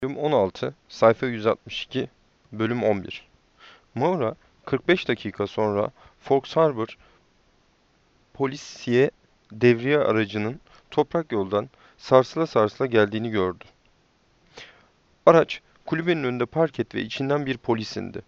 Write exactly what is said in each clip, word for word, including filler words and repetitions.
Bölüm on altı, sayfa yüz altmış iki, bölüm on bir. Maura, kırk beş dakika sonra Fox Harbor polisiye devriye aracının toprak yoldan sarsıla sarsıla geldiğini gördü. Araç, kulübenin önünde park etti ve içinden bir polis indi.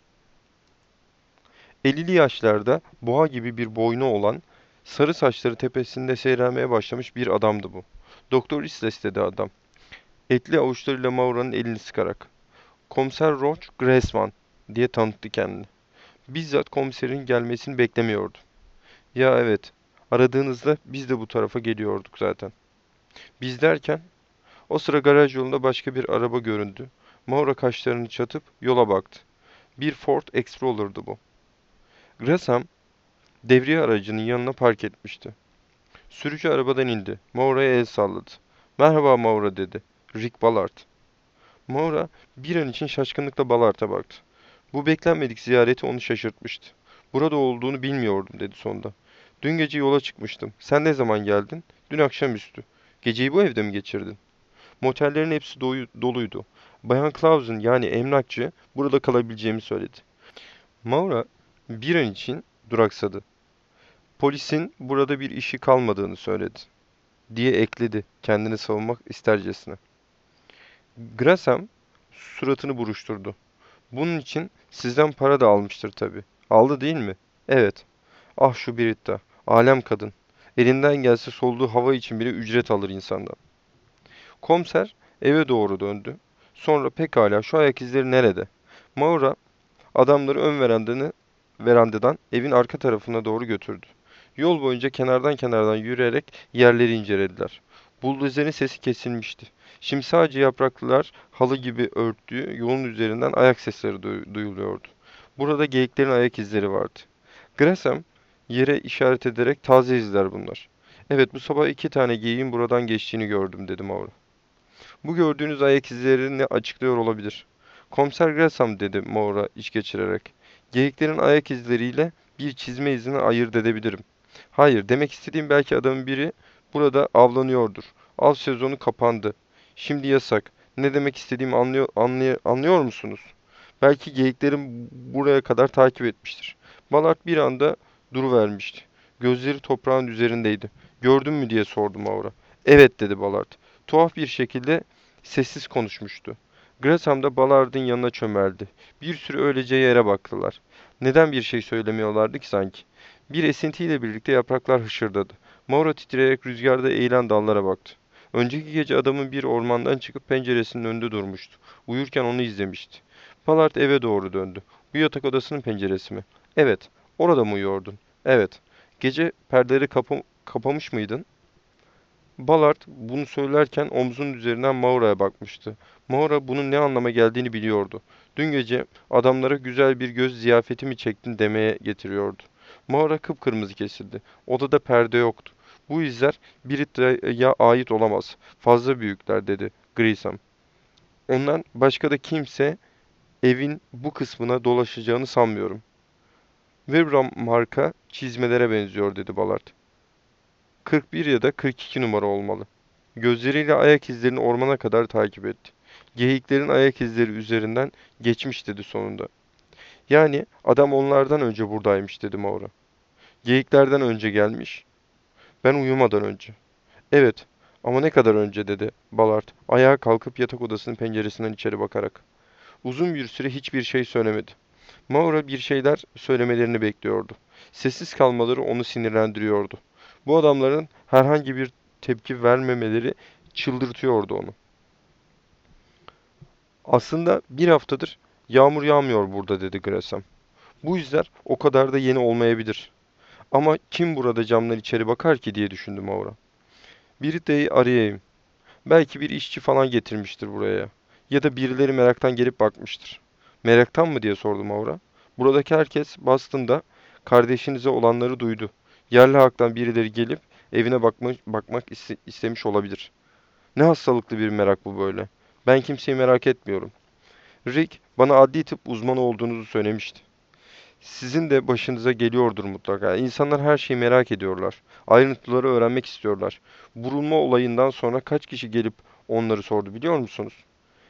ellili yaşlarda boğa gibi bir boynu olan, sarı saçları tepesinde seyrelmeye başlamış bir adamdı bu. Doktor Isles dedi adam, etli avuçlarıyla Maura'nın elini sıkarak. Komiser Roach Gressman diye tanıttı kendini. Bizzat komiserin gelmesini beklemiyordu. Ya evet, aradığınızda biz de bu tarafa geliyorduk zaten. Biz derken, o sıra garaj yolunda başka bir araba göründü. Maura kaşlarını çatıp yola baktı. Bir Ford Explorer'dı bu. Gresham, devriye aracının yanına park etmişti. Sürücü arabadan indi. Maura'ya el salladı. Merhaba Maura dedi. Rick Ballard. Maura bir an için şaşkınlıkla Ballard'a baktı. Bu beklenmedik ziyareti onu şaşırtmıştı. Burada olduğunu bilmiyordum dedi sonunda. Dün gece yola çıkmıştım. Sen ne zaman geldin? Dün akşamüstü. Geceyi bu evde mi geçirdin? Motellerin hepsi doyu- doluydu. Bayan Claus'un yani emlakçı burada kalabileceğimi söyledi. Maura bir an için duraksadı. Polisin burada bir işi kalmadığını söyledi diye ekledi kendini savunmak istercesine. Graham suratını buruşturdu. Bunun için sizden para da almıştır tabii. Aldı değil mi? Evet. Ah şu Britta. Alem kadın. Elinden gelse soluduğu hava için bile ücret alır insandan. Komiser eve doğru döndü. Sonra pekala şu ayak izleri nerede? Maura adamları ön verandanı, verandadan evin arka tarafına doğru götürdü. Yol boyunca kenardan kenardan yürüyerek yerleri incelediler. Buldozerin sesi kesilmişti. Şimdi sadece yapraklılar halı gibi örttüğü yolun üzerinden ayak sesleri duy- duyuluyordu. Burada geyiklerin ayak izleri vardı. Gresham yere işaret ederek taze izler bunlar. Evet bu sabah iki tane geyiğin buradan geçtiğini gördüm dedi Mauro. Bu gördüğünüz ayak izlerini açıklıyor olabilir. Komiser Gresham dedi Maura iç geçirerek. Geyiklerin ayak izleriyle bir çizme izini ayırt edebilirim. Hayır, demek istediğim belki adamın biri burada avlanıyordur. Av sezonu kapandı. Şimdi yasak. Ne demek istediğimi anlıyor, anlay- anlıyor musunuz? Belki geyiklerin buraya kadar takip etmiştir. Ballard bir anda duruvermişti. Gözleri toprağın üzerindeydi. Gördün mü diye sordu Maura. Evet dedi Ballard. Tuhaf bir şekilde sessiz konuşmuştu. Gresham da Ballard'ın yanına çömeldi. Bir süre öylece yere baktılar. Neden bir şey söylemiyorlardı ki sanki? Bir esintiyle birlikte yapraklar hışırdadı. Maura titreyerek rüzgarda eğilen dallara baktı. Önceki gece adamın bir ormandan çıkıp penceresinin önünde durmuştu. Uyurken onu izlemişti. Ballard eve doğru döndü. Bu yatak odasının penceresi mi? Evet. Orada mı uyuyordun? Evet. Gece perdeleri kapa kapamış mıydın? Ballard bunu söylerken omzunun üzerinden Maura'ya bakmıştı. Maura bunun ne anlama geldiğini biliyordu. Dün gece adamlara güzel bir göz ziyafeti mi çektin demeye getiriyordu. Maura kıpkırmızı kesildi. Odada perde yoktu. Bu izler Britta'ya ait olamaz. Fazla büyükler dedi Grissom. Ondan başka da kimse evin bu kısmına dolaşacağını sanmıyorum. Vibram marka çizmelere benziyor dedi Ballard. kırk bir ya da kırk iki numara olmalı. Gözleriyle ayak izlerini ormana kadar takip etti. Geyiklerin ayak izleri üzerinden geçmiş dedi sonunda. Yani adam onlardan önce buradaymış dedi Maura. Geyiklerden önce gelmiş. Ben uyumadan önce. Evet ama ne kadar önce dedi Ballard. Ayağa kalkıp yatak odasının penceresinden içeri bakarak. Uzun bir süre hiçbir şey söylemedi. Maura bir şeyler söylemelerini bekliyordu. Sessiz kalmaları onu sinirlendiriyordu. Bu adamların herhangi bir tepki vermemeleri çıldırtıyordu onu. Aslında bir haftadır yağmur yağmıyor burada dedi Gresham. Bu izler o kadar da yeni olmayabilir. Ama kim burada camdan içeri bakar ki diye düşündü Maura. Biride'yi arayayım. Belki bir işçi falan getirmiştir buraya. Ya da birileri meraktan gelip bakmıştır. Meraktan mı diye sordu Maura. Buradaki herkes Boston'da kardeşinize olanları duydu. Yerli halktan birileri gelip evine bakma, bakmak iste- istemiş olabilir. Ne hastalıklı bir merak bu böyle. Ben kimseyi merak etmiyorum. Rick bana adli tıp uzmanı olduğunuzu söylemişti. Sizin de başınıza geliyordur mutlaka. İnsanlar her şeyi merak ediyorlar. Ayrıntıları öğrenmek istiyorlar. Vurulma olayından sonra kaç kişi gelip onları sordu biliyor musunuz?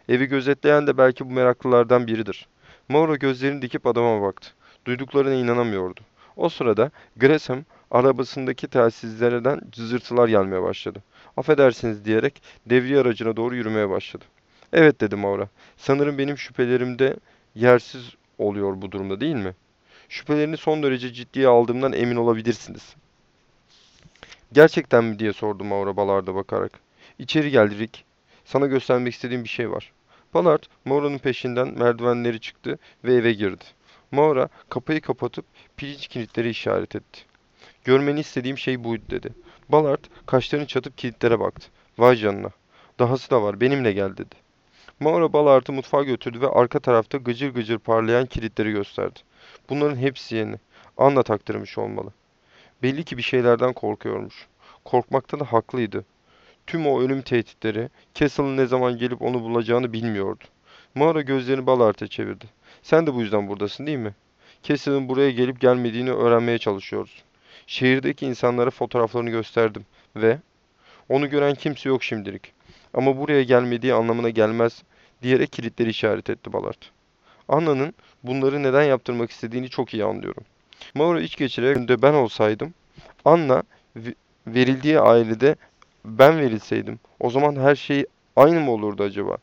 Evi gözetleyen de belki bu meraklılardan biridir. Mauro gözlerini dikip adama baktı. Duyduklarına inanamıyordu. O sırada Gresham arabasındaki telsizlerden cızırtılar gelmeye başladı. Affedersiniz diyerek devriye aracına doğru yürümeye başladı. Evet dedi Mauro. Sanırım benim şüphelerimde yersiz oluyor bu durumda değil mi? Şüphelerini son derece ciddiye aldığımdan emin olabilirsiniz. Gerçekten mi diye sordu Mauro Ballard'a bakarak. İçeri gel Rick. Sana göstermek istediğim bir şey var. Ballard, Mauro'nun peşinden merdivenleri çıktı ve eve girdi. Mauro kapıyı kapatıp pirinç kilitleri işaret etti. Görmeni istediğim şey buydu dedi. Ballard kaşlarını çatıp kilitlere baktı. Vay canına. Dahası da var. Benimle gel dedi. Mauro Ballard'ı mutfağa götürdü ve arka tarafta gıcır gıcır parlayan kilitleri gösterdi. Bunların hepsi yeni. Anna taktırmış olmalı. Belli ki bir şeylerden korkuyormuş. Korkmakta da haklıydı. Tüm o ölüm tehditleri, Castle'ın ne zaman gelip onu bulacağını bilmiyordu. Mağara gözlerini Ballard'a çevirdi. Sen de bu yüzden buradasın değil mi? Castle'ın buraya gelip gelmediğini öğrenmeye çalışıyoruz. Şehirdeki insanlara fotoğraflarını gösterdim ve onu gören kimse yok şimdilik. Ama buraya gelmediği anlamına gelmez diyerek kilitleri işaret etti Ballard. Anna'nın bunları neden yaptırmak istediğini çok iyi anlıyorum. Mauro iç geçirerek önünde ben olsaydım, Anna ve- verildiği ailede ben verilseydim, o zaman her şey aynı mı olurdu acaba?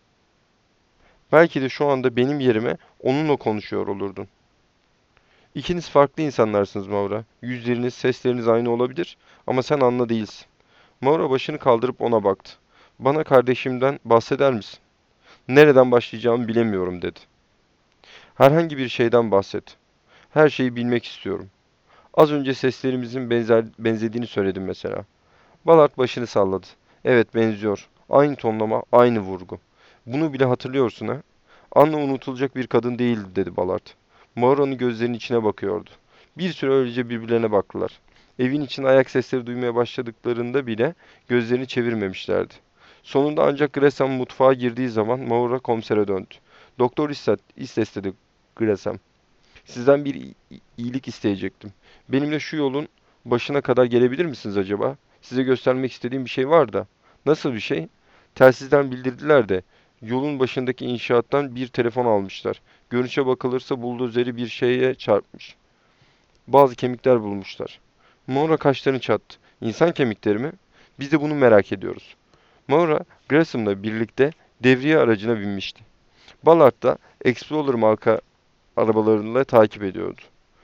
Belki de şu anda benim yerime onunla konuşuyor olurdun. İkiniz farklı insanlarsınız Maura. Yüzleriniz, sesleriniz aynı olabilir ama sen Anna değilsin. Maura başını kaldırıp ona baktı. Bana kardeşimden bahseder misin? Nereden başlayacağımı bilemiyorum dedi. Herhangi bir şeyden bahset. Her şeyi bilmek istiyorum. Az önce seslerimizin benzer, benzediğini söyledim mesela. Ballard başını salladı. Evet benziyor. Aynı tonlama, aynı vurgu. Bunu bile hatırlıyorsun ha? Anna unutulacak bir kadın değildi dedi Ballard. Mauro'nun gözlerinin içine bakıyordu. Bir süre öylece birbirlerine baktılar. Evin için ayak sesleri duymaya başladıklarında bile gözlerini çevirmemişlerdi. Sonunda ancak Gresham mutfağa girdiği zaman Mauro komisere döndü. Doktor İstet, İstes dedi Gresham. Sizden bir i- iyilik isteyecektim. Benimle şu yolun başına kadar gelebilir misiniz acaba? Size göstermek istediğim bir şey var da. Nasıl bir şey? Telsizden bildirdiler de yolun başındaki inşaattan bir telefon almışlar. Görünüşe bakılırsa buldozeri bir şeye çarpmış. Bazı kemikler bulmuşlar. Maura kaşlarını çattı. İnsan kemikleri mi? Biz de bunu merak ediyoruz. Maura, Graham'la birlikte devriye aracına binmişti. Ballard da Explorer marka arabalarıyla takip ediyordu.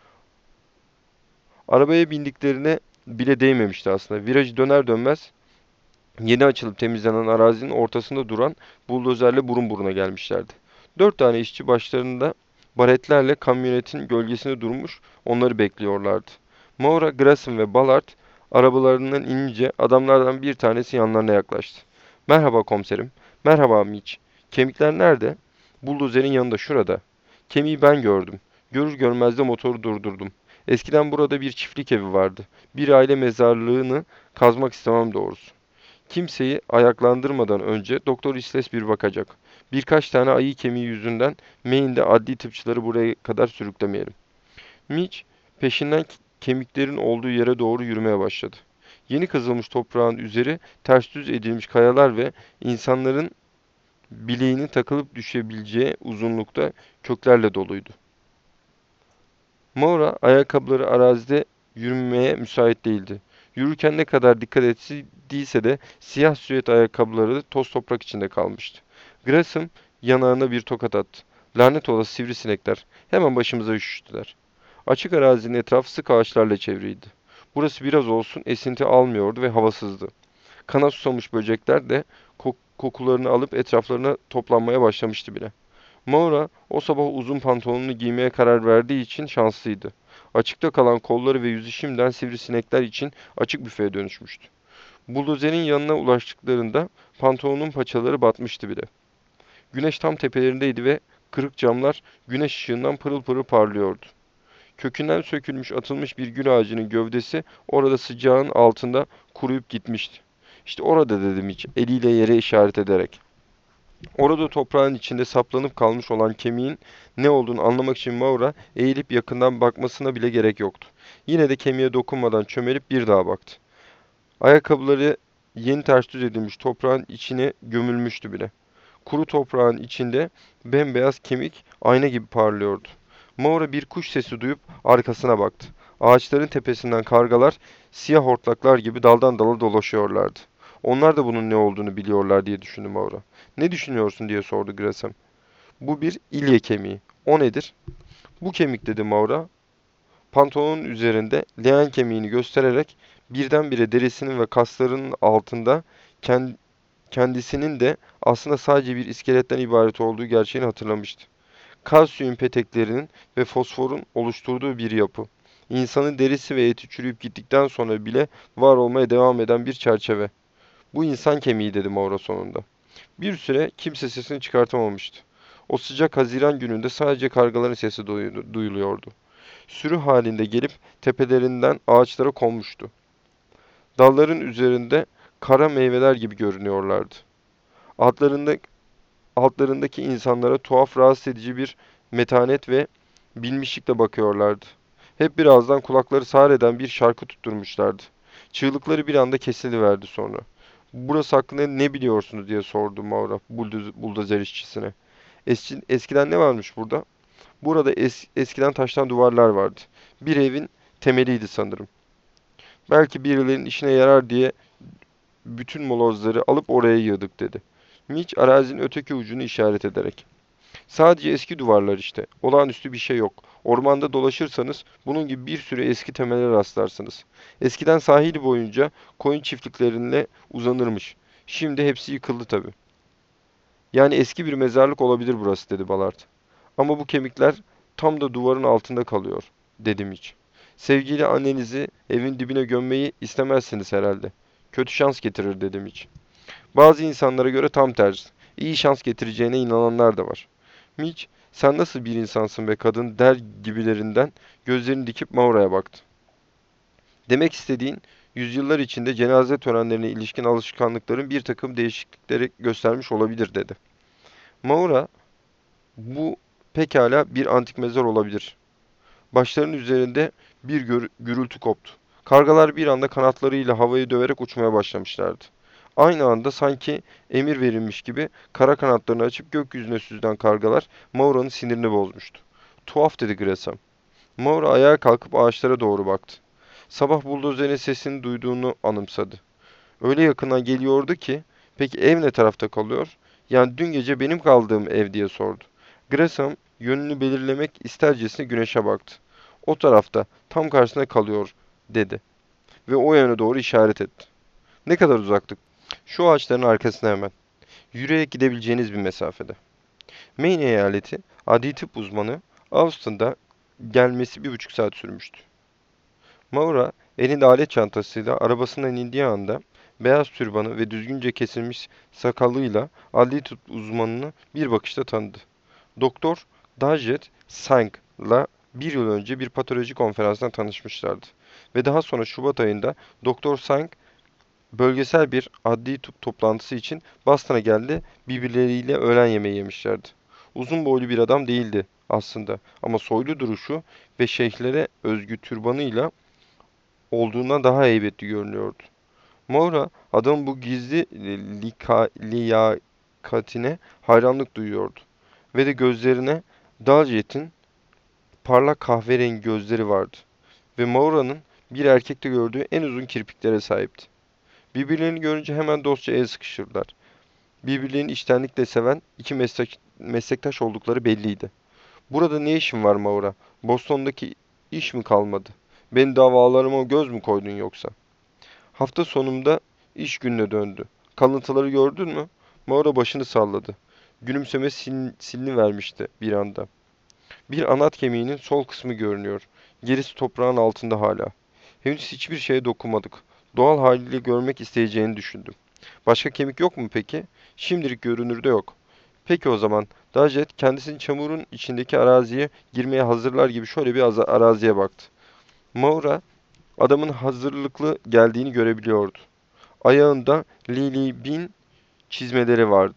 Arabaya bindiklerine bile değmemişti aslında. Virajı döner dönmez yeni açılıp temizlenen arazinin ortasında duran buldozerle burun buruna gelmişlerdi. Dört tane işçi başlarında baretlerle kamyonetin gölgesinde durmuş onları bekliyorlardı. Maura, Grayson ve Ballard arabalarından inince adamlardan bir tanesi yanlarına yaklaştı. Merhaba komiserim. Merhaba Mitch. Kemikler nerede? Buldozerin yanında şurada. Kemiği ben gördüm. Görür görmez de motoru durdurdum. Eskiden burada bir çiftlik evi vardı. Bir aile mezarlığını kazmak istemem doğrusu. Kimseyi ayaklandırmadan önce Doktor İsles bir bakacak. Birkaç tane ayı kemiği yüzünden Maine'de adli tıpçıları buraya kadar sürüklemeyelim. Mitch peşinden kemiklerin olduğu yere doğru yürümeye başladı. Yeni kazılmış toprağın üzeri ters düz edilmiş kayalar ve insanların bileğinin takılıp düşebileceği uzunlukta köklerle doluydu. Maura ayakkabıları arazide yürümeye müsait değildi. Yürürken ne kadar dikkat ettiyse de siyah süet ayakkabıları toz toprak içinde kalmıştı. Gresham yanağına bir tokat attı. Lanet olası sivrisinekler. Hemen başımıza üşüştüler. Açık arazinin etrafı sık ağaçlarla çevriydi. Burası biraz olsun esinti almıyordu ve havasızdı. Kana susamış böcekler de kok kokularını alıp etraflarına toplanmaya başlamıştı bile. Maura o sabah uzun pantolonunu giymeye karar verdiği için şanslıydı. Açıkta kalan kolları ve yüzü şimdiden sivrisinekler için açık büfeye dönüşmüştü. Buldozerin yanına ulaştıklarında pantolonun paçaları batmıştı bile. Güneş tam tepelerindeydi ve kırık camlar güneş ışığından pırıl pırıl parlıyordu. Kökünden sökülmüş atılmış bir gül ağacının gövdesi orada sıcağın altında kuruyup gitmişti. İşte orada dedim hiç eliyle yere işaret ederek. Orada toprağın içinde saplanıp kalmış olan kemiğin ne olduğunu anlamak için Maura eğilip yakından bakmasına bile gerek yoktu. Yine de kemiğe dokunmadan çömelip bir daha baktı. Ayakkabıları yeni ters düz edilmiş toprağın içine gömülmüştü bile. Kuru toprağın içinde bembeyaz kemik ayna gibi parlıyordu. Maura bir kuş sesi duyup arkasına baktı. Ağaçların tepesinden kargalar siyah hortlaklar gibi daldan dala dolaşıyorlardı. Onlar da bunun ne olduğunu biliyorlar diye düşündü Maura. Ne düşünüyorsun diye sordu Gresem. Bu bir ilye kemiği. O nedir? Bu kemik dedi Maura. Pantolonun üzerinde leğen kemiğini göstererek birdenbire derisinin ve kaslarının altında kendisinin de aslında sadece bir iskeletten ibaret olduğu gerçeğini hatırlamıştı. Kalsiyum peteklerinin ve fosforun oluşturduğu bir yapı. İnsanın derisi ve eti çürüyüp gittikten sonra bile var olmaya devam eden bir çerçeve. Bu insan kemiği dedi Maura sonunda. Bir süre kimse sesini çıkartamamıştı. O sıcak Haziran gününde sadece kargaların sesi duyuluyordu. Sürü halinde gelip tepelerinden ağaçlara konmuştu. Dalların üzerinde kara meyveler gibi görünüyorlardı. Altlarında, altlarındaki insanlara tuhaf rahatsız edici bir metanet ve bilmişlikle bakıyorlardı. Hep birazdan kulakları sağır eden bir şarkı tutturmuşlardı. Çığlıkları bir anda kesiliverdi sonra. Burası hakkında ne biliyorsunuz diye sordu Maura buldoz, buldozer işçisine. Eski, eskiden ne varmış burada? Burada es, eskiden taştan duvarlar vardı. Bir evin temeliydi sanırım. Belki birilerinin işine yarar diye bütün molozları alıp oraya yığdık dedi. Mitch arazinin öteki ucunu işaret ederek. Sadece eski duvarlar işte. Olağanüstü bir şey yok. Ormanda dolaşırsanız bunun gibi bir sürü eski temele rastlarsınız. Eskiden sahil boyunca koyun çiftliklerine uzanırmış. Şimdi hepsi yıkıldı tabii. Yani eski bir mezarlık olabilir burası dedi Ballard. Ama bu kemikler tam da duvarın altında kalıyor dedi Mitch. Sevgili annenizi evin dibine gömmeyi istemezsiniz herhalde. Kötü şans getirir dedi Mitch. Bazı insanlara göre tam tersi. İyi şans getireceğine inananlar da var. Mitch, sen nasıl bir insansın be kadın der gibilerinden gözlerini dikip Maura'ya baktı. Demek istediğin, yüzyıllar içinde cenaze törenlerine ilişkin alışkanlıkların bir takım değişiklikleri göstermiş olabilir dedi. Maura, bu pekala bir antik mezar olabilir. Başlarının üzerinde bir gür gürültü koptu. Kargalar bir anda kanatlarıyla havayı döverek uçmaya başlamışlardı. Aynı anda sanki emir verilmiş gibi kara kanatlarını açıp gökyüzüne süzülen kargalar Maura'nın sinirini bozmuştu. Tuhaf dedi Gresham. Maura ayağa kalkıp ağaçlara doğru baktı. Sabah buldozerin sesini duyduğunu anımsadı. Öyle yakından geliyordu ki, peki ev ne tarafta kalıyor? Yani dün gece benim kaldığım ev diye sordu. Gresham yönünü belirlemek istercesine güneşe baktı. O tarafta, tam karşısında kalıyor, dedi. Ve o yöne doğru işaret etti. Ne kadar uzaktık? Şu ağaçların arkasına hemen. Yürüyerek gidebileceğiniz bir mesafede. Maine eyaleti adli tıp uzmanı Austin'da gelmesi bir buçuk saat sürmüştü. Maura elinde alet çantasıyla arabasından indiği anda beyaz türbanı ve düzgünce kesilmiş sakalıyla adli tıp uzmanını bir bakışta tanıdı. Doktor Dajet Sang'la bir yıl önce bir patoloji konferansında tanışmışlardı. Ve daha sonra Şubat ayında Doktor Sang bölgesel bir adli tıp toplantısı için Boston'a geldi, birbirleriyle öğlen yemeği yemişlerdi. Uzun boylu bir adam değildi aslında ama soylu duruşu ve şeyhlere özgü türbanıyla olduğundan daha heybetli görünüyordu. Maura adamın bu gizli lika, liyakatine hayranlık duyuyordu. Ve de gözlerine Daljet'in parlak kahverengi gözleri vardı. Ve Maura'nın bir erkekte gördüğü en uzun kirpiklere sahipti. Birbirlerini görünce hemen dostça el sıkışırlar. Birbirlerini içtenlikle seven iki meslek, meslektaş oldukları belliydi. Burada ne işin var Maura? Boston'daki iş mi kalmadı? Beni davalarıma göz mü koydun yoksa? Hafta sonunda iş gününe döndü. Kalıntıları gördün mü? Maura başını salladı. Gülümseme sil, silinivermişti bir anda. Bir anat kemiğinin sol kısmı görünüyor. Gerisi toprağın altında hala. Henüz hiçbir şeye dokunmadık. Doğal haliyle görmek isteyeceğini düşündüm. Başka kemik yok mu peki? Şimdilik görünürde yok. Peki o zaman. Dajet kendisini çamurun içindeki araziye girmeye hazırlar gibi şöyle bir araziye baktı. Maura adamın hazırlıklı geldiğini görebiliyordu. Ayağında Lily Bean çizmeleri vardı.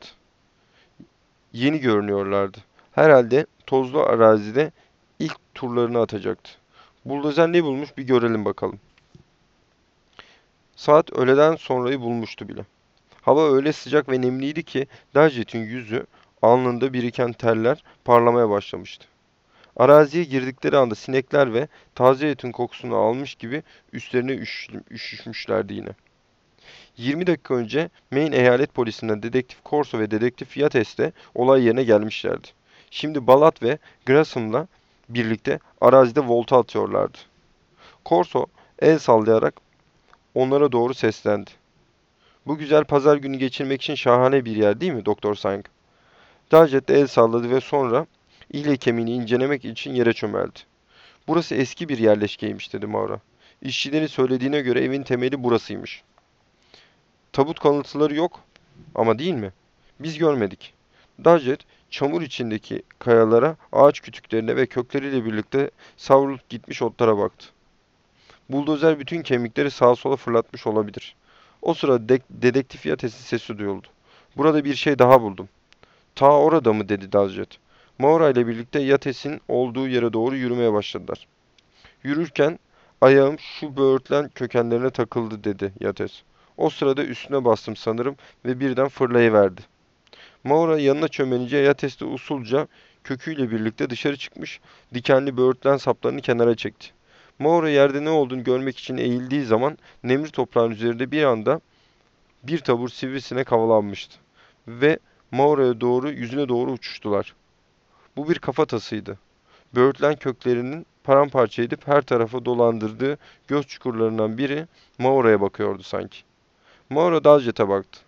Yeni görünüyorlardı. Herhalde tozlu arazide ilk turlarını atacaktı. Buldozer ne bulmuş bir görelim bakalım. Saat öğleden sonrayı bulmuştu bile. Hava öyle sıcak ve nemliydi ki Dajet'in yüzü, alnında biriken terler parlamaya başlamıştı. Araziye girdikleri anda sinekler ve taze etin kokusunu almış gibi üstlerine üş üşüşmüşlerdi yine. yirmi dakika önce Maine Eyalet Polisi'nden Dedektif Corso ve Dedektif Yates de olay yerine gelmişlerdi. Şimdi Balat ve Graham'la birlikte arazide volta atıyorlardı. Corso el sallayarak onlara doğru seslendi. "Bu güzel pazar günü geçirmek için şahane bir yer değil mi Doktor Sang?" Dajet de el salladı ve sonra iğne kemiğini incelemek için yere çömeldi. "Burası eski bir yerleşkeymiş," dedi Maura. "İşçilerin söylediğine göre evin temeli burasıymış." "Tabut kalıntıları yok ama, değil mi?" "Biz görmedik." Dajet, çamur içindeki kayalara, ağaç kütüklerine ve kökleriyle birlikte savrulup gitmiş otlara baktı. "Buldozer bütün kemikleri sağa sola fırlatmış olabilir." O sırada de dedektif Yates'in sesi duyuldu. "Burada bir şey daha buldum." "Ta orada mı?" dedi Dajet. Maura ile birlikte Yates'in olduğu yere doğru yürümeye başladılar. "Yürürken ayağım şu böğürtlen kökenlerine takıldı," dedi Yates. "O sırada üstüne bastım sanırım ve birden fırlayıverdi." Maura yanına çömelince Yates de usulca köküyle birlikte dışarı çıkmış, dikenli böğürtlen saplarını kenara çekti. Maura yerde ne olduğunu görmek için eğildiği zaman nemli toprağın üzerinde bir anda bir tabur sivrisinek havalanmıştı ve Maura'ya doğru, yüzüne doğru uçuştular. Bu bir kafatasıydı. Böğürtlen köklerinin paramparça edip her tarafa dolandırdığı göz çukurlarından biri Maura'ya bakıyordu sanki. Maura Daljet'e baktı.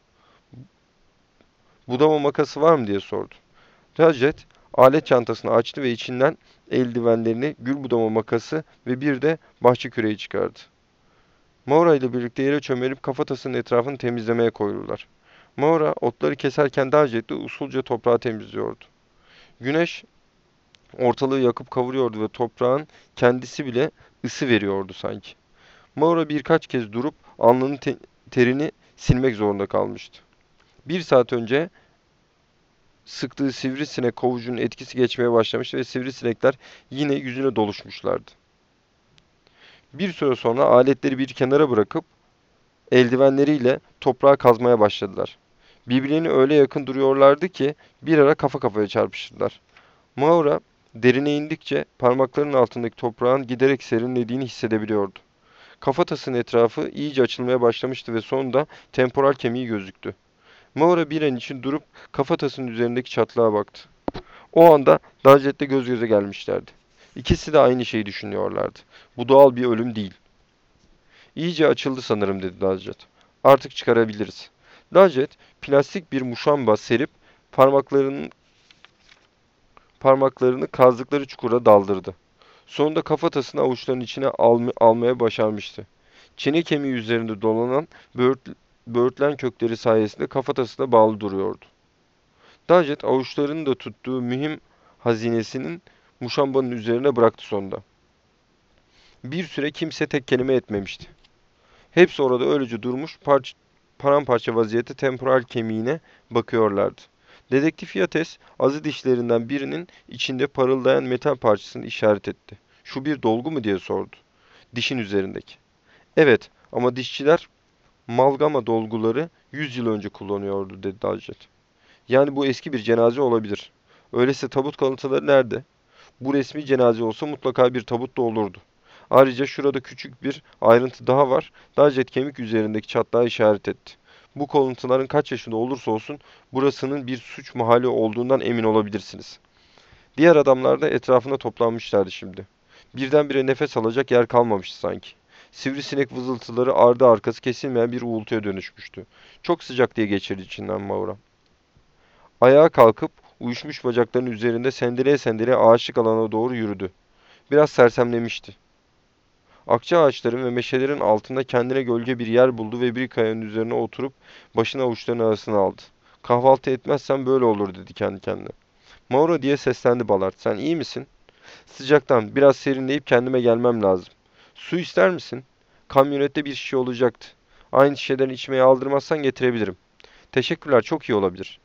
"Budama makası var mı?" diye sordu. Daljet alet çantasını açtı ve içinden eldivenlerini, gül budama makası ve bir de bahçe küreği çıkardı. Maura ile birlikte yere çömelip kafatasının etrafını temizlemeye koyuldular. Maura otları keserken Daljet de usulca toprağı temizliyordu. Güneş ortalığı yakıp kavuruyordu ve toprağın kendisi bile ısı veriyordu sanki. Maura birkaç kez durup alnının te terini silmek zorunda kalmıştı. Bir saat önce sıktığı sivrisinek kovucunun etkisi geçmeye başlamıştı ve sivrisinekler yine yüzüne doluşmuşlardı. Bir süre sonra aletleri bir kenara bırakıp eldivenleriyle toprağı kazmaya başladılar. Birbirlerine öyle yakın duruyorlardı ki bir ara kafa kafaya çarpıştılar. Maura derine indikçe parmaklarının altındaki toprağın giderek serinlediğini hissedebiliyordu. Kafatasının etrafı iyice açılmaya başlamıştı ve sonunda temporal kemiği gözüktü. Maura bir an için durup kafatasının üzerindeki çatlağa baktı. O anda Daljet'le göz göze gelmişlerdi. İkisi de aynı şeyi düşünüyorlardı. "Bu doğal bir ölüm değil." "İyice açıldı sanırım," dedi Daljet. "Artık çıkarabiliriz." Daljet plastik bir muşamba serip parmaklarının parmaklarını kazdıkları çukura daldırdı. Sonunda kafatasını avuçlarının içine alm almaya başarmıştı. Çene kemiği üzerinde dolanan böğürt böğürtlen kökleri sayesinde kafatasına bağlı duruyordu. Daljet avuçlarını da tuttuğu mühim hazinesinin muşambanın üzerine bıraktı sonunda. Bir süre kimse tek kelime etmemişti. Hepsi orada öylece durmuş, parça, paramparça vaziyette temporal kemiğine bakıyorlardı. Dedektif Yates, azı dişlerinden birinin içinde parıldayan metal parçasını işaret etti. "Şu bir dolgu mu?" diye sordu. "Dişin üzerindeki." "Evet, ama dişçiler malgama dolguları yüz yıl önce kullanıyordu," dedi Daljet. "Yani bu eski bir cenaze olabilir. Öyleyse tabut kalıntıları nerede? Bu resmi cenaze olsa mutlaka bir tabut da olurdu. Ayrıca şurada küçük bir ayrıntı daha var." Daljet kemik üzerindeki çatlağı işaret etti. "Bu kalıntıların kaç yaşında olursa olsun burasının bir suç mahalli olduğundan emin olabilirsiniz." Diğer adamlar da etrafında toplanmışlardı şimdi. Birdenbire nefes alacak yer kalmamıştı sanki. Sivrisinek vızıltıları ardı arkası kesilmeyen bir uğultuya dönüşmüştü. "Çok sıcak," diye geçirdi içinden Maura. Ayağa kalkıp uyuşmuş bacaklarının üzerinde sendeleye sendeleye ağaçlık alana doğru yürüdü. Biraz sersemlemişti. Akça ağaçların ve meşelerin altında kendine gölge bir yer buldu ve bir kayanın üzerine oturup başını avuçlarının arasına aldı. "Kahvaltı etmezsen böyle olur," dedi kendi kendine. "Mauro," diye seslendi Ballard. "Sen iyi misin?" "Sıcaktan biraz serinleyip kendime gelmem lazım." "Su ister misin?" "Kamyonette bir şişe olacaktı. Aynı şişeden içmeye aldırmazsan getirebilirim." "Teşekkürler, çok iyi olabilir."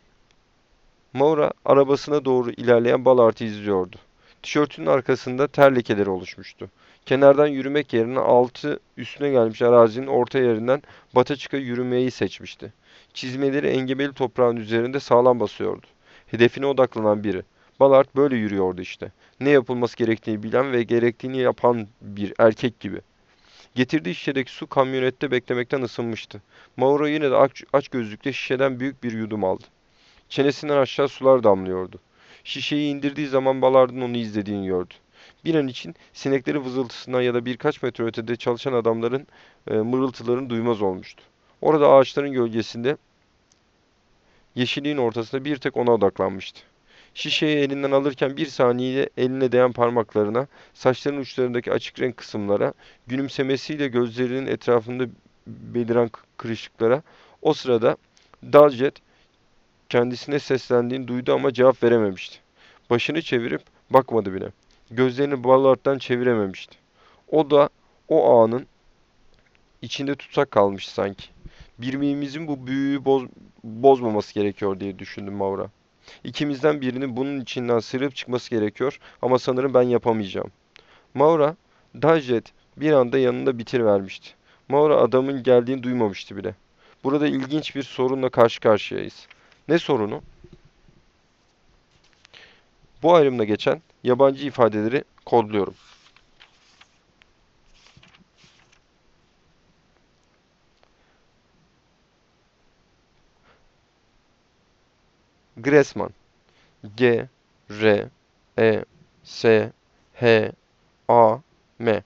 Maura arabasına doğru ilerleyen Ballard'ı izliyordu. Tişörtünün arkasında ter lekeleri oluşmuştu. Kenardan yürümek yerine altı üstüne gelmiş arazinin orta yerinden Bataçık'a yürümeyi seçmişti. Çizmeleri engebeli toprağın üzerinde sağlam basıyordu. Hedefine odaklanan biri. Ballard böyle yürüyordu işte. Ne yapılması gerektiğini bilen ve gerektiğini yapan bir erkek gibi. Getirdiği şişedeki su kamyonette beklemekten ısınmıştı. Mauro yine de aç, aç gözlükle şişeden büyük bir yudum aldı. Çenesinden aşağı sular damlıyordu. Şişeyi indirdiği zaman Ballard'ın onu izlediğini gördü. Bir an için sineklerin vızıltısından ya da birkaç metre ötede çalışan adamların e, mırıltılarını duymaz olmuştu. Orada ağaçların gölgesinde, yeşilliğin ortasında bir tek ona odaklanmıştı. Şişeyi elinden alırken bir saniye eline değen parmaklarına, saçlarının uçlarındaki açık renk kısımlara, gülümsemesiyle gözlerinin etrafında beliren kırışıklara, o sırada Daljet kendisine seslendiğini duydu ama cevap verememişti. Başını çevirip bakmadı bile. Gözlerini Ballard'dan çevirememişti. O da o anın içinde tutsak kalmış sanki. Birbirimizin bu büyüyü boz, bozmaması gerekiyor diye düşündüm Maura. İkimizden birinin bunun içinden sıyrılıp çıkması gerekiyor ama sanırım ben yapamayacağım. Maura, Dajet bir anda yanında bitirivermişti. Maura adamın geldiğini duymamıştı bile. Burada ilginç bir sorunla karşı karşıyayız. Ne sorunu? Bu ayrımda geçen yabancı ifadeleri kodluyorum. Gressman. G, R, E, S, H, A, M.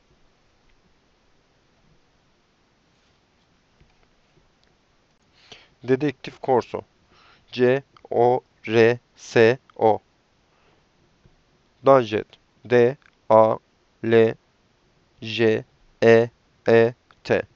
Dedektif Corso. C, O, R, S, O. Dajet. D, A, L, J, E, E, T.